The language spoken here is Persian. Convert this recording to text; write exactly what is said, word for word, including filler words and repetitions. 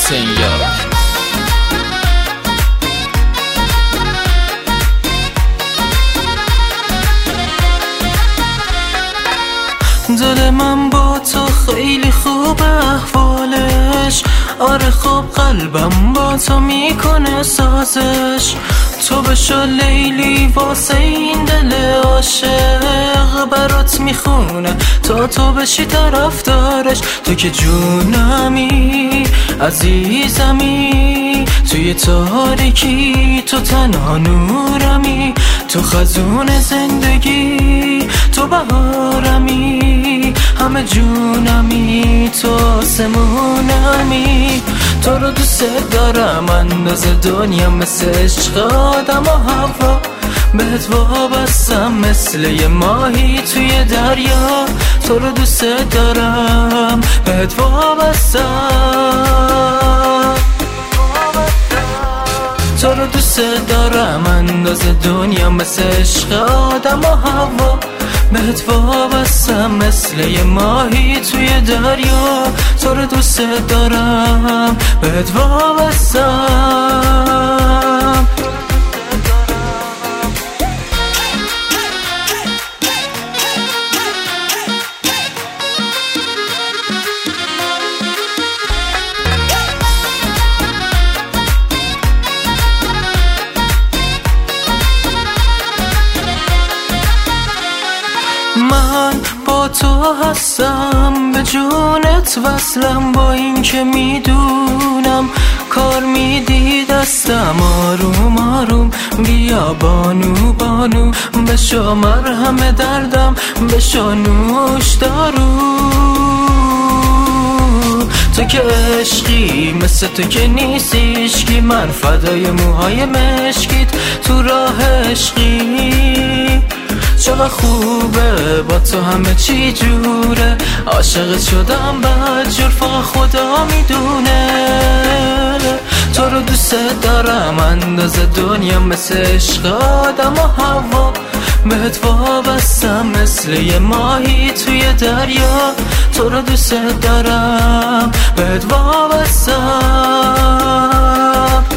حسین یار. دل من با تو خیلی خوب احوالش، آره خوب قلبم با تو میکنه سازش. تو بشو لیلی واسه این دل عاشق، برات میخونه تا تو بشی طرفدارش. تو که جونمی عزیزمی، توی تاریکی تو تنها نورمی، تو خزون زندگی تو بهارمی، همه جونمی تو آسمونمی. تو رو دوست دارم اندازه دنیا، مثل عشق آدم و هوا بهت وابستم مثل یه ماهی توی دریا. تو رو دوست دارم بهت وابستم، تو رو دوست دارم اندازه دنیا، مثل عشق آدم و هوا بهت وابستم مثل یه ماهی توی دریا. تو رو دوست دارم بهت وابستم. من با تو هستم، به جونت وصلم، با این که میدونم کار میدی دستم. آروم آروم بیا بانو بانو، بشو مرهم دردم، بشو نوش دارو. تو که عشقی مثل تو که نیستیش که، من فدای موهای مشکیت تو راه عشقی. چقدر خوبه با تو همه چی جوره، عاشق شدم بدجور فقط خدا میدونه. تو رو دوست دارم اندازه دنیا، مثل عشق آدم و هوا بهت وابستم مثل یه ماهی توی دریا. تو رو دوست دارم بهت وابستم.